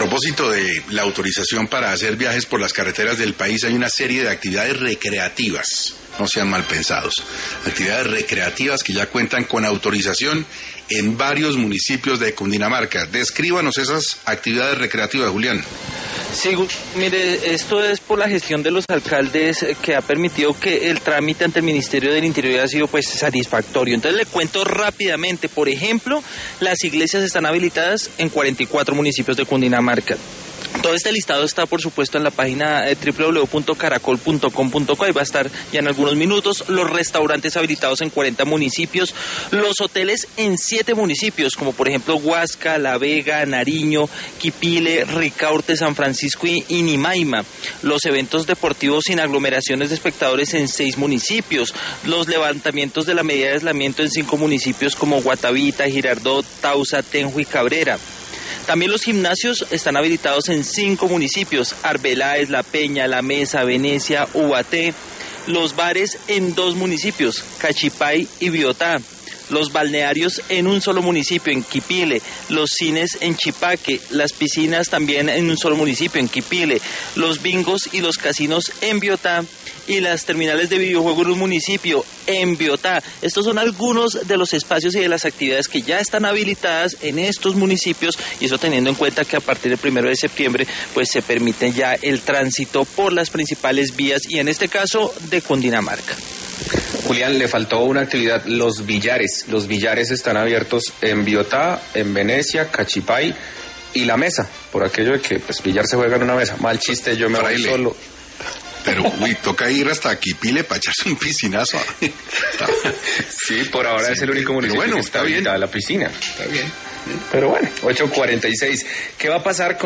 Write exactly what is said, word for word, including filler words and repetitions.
propósito de la autorización para hacer viajes por las carreteras del país, hay una serie de actividades recreativas, no sean mal pensados, actividades recreativas que ya cuentan con autorización en varios municipios de Cundinamarca. Descríbanos esas actividades recreativas, Julián. Sí, mire, esto es por la gestión de los alcaldes que ha permitido que el trámite ante el Ministerio del Interior haya sido pues satisfactorio. Entonces le cuento rápidamente, por ejemplo, las iglesias están habilitadas en cuarenta y cuatro municipios de Cundinamarca. Todo este listado está, por supuesto, en la página doble u doble u doble u punto caracol punto com punto co, ahí va a estar ya en algunos minutos. Los restaurantes habilitados en cuarenta municipios, los hoteles en siete municipios, como por ejemplo Huasca, La Vega, Nariño, Quipile, Ricaurte, San Francisco y Inimaima. Los eventos deportivos sin aglomeraciones de espectadores en seis municipios, los levantamientos de la medida de aislamiento en cinco municipios como Guatavita, Girardot, Tausa, Tenjo y Cabrera. También los gimnasios están habilitados en cinco municipios, Arbeláez, La Peña, La Mesa, Venecia, Ubaté. Los bares en dos municipios, Cachipay y Biotá. Los balnearios en un solo municipio, en Quipile. Los cines en Chipaque. Las piscinas también en un solo municipio, en Quipile. Los bingos y los casinos en Biotá. Y las terminales de videojuegos en un municipio, en Biotá. Estos son algunos de los espacios y de las actividades que ya están habilitadas en estos municipios, y eso teniendo en cuenta que a partir del primero de septiembre pues se permite ya el tránsito por las principales vías, y en este caso de Cundinamarca. Julián, le faltó una actividad, los billares. Los billares están abiertos en Biotá, en Venecia, Cachipay y La Mesa, por aquello de que pues billar se juega en una mesa. Mal chiste, yo me voy solo. Pero, uy, toca ir hasta Quipile para echarse un piscinazo. Sí, por ahora sí, es el único municipio bueno, que está habilitada la piscina. Está bien. Pero bueno, ocho cuarenta y seis. ¿Qué va a pasar con